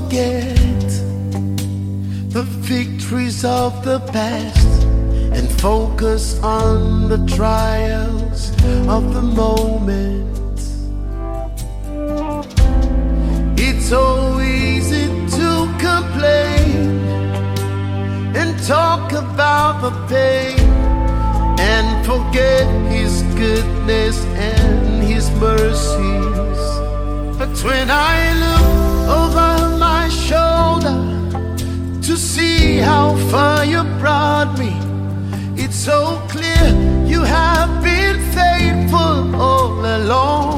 forget the victories of the past and focus on the trials of the moment. It's so easy to complain and talk about the pain and forget His goodness and His mercies. But when I look over my shoulder to see how far you brought me, it's so clear you have been faithful all along.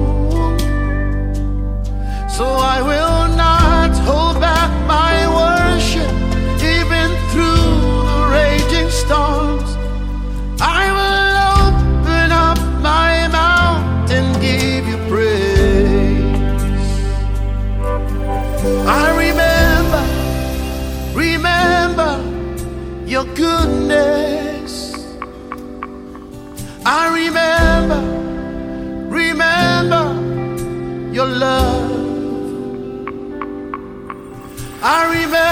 So I will not hold back my worship even through the raging storms. I will open up my mouth and give you praise. I remember your goodness. I remember your love. I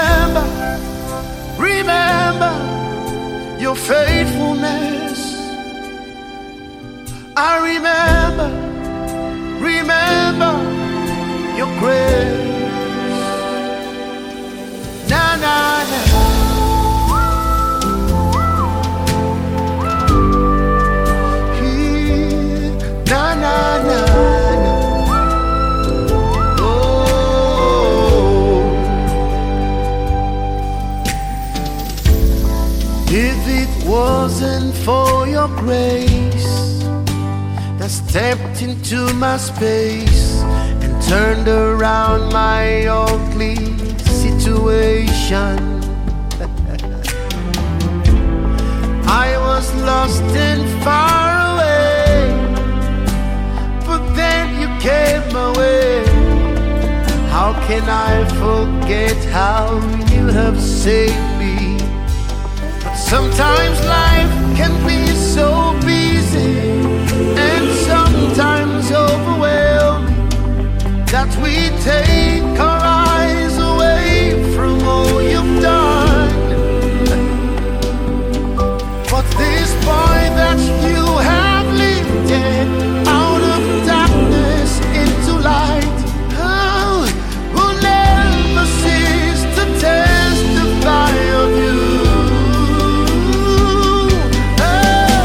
remember your faithfulness. I remember your grace. Na na na. Na na na na. Oh, if it wasn't for your grace that stepped into my space and turned around my ugly situation, I was lost and far away, but then you came my way. How can I forget how you have saved me? But sometimes life can be so busy and sometimes overwhelming that we take our eyes away from all you've done. But this boy that you have lifted out of darkness into light, oh, will never cease to testify of you. Oh,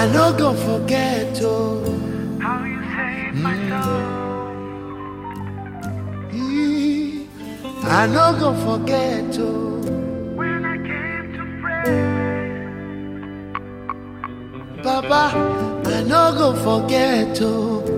no go forget, oh. How you saved my soul. I no go forget, oh. When I came to pray, Papa, I no go forget, oh.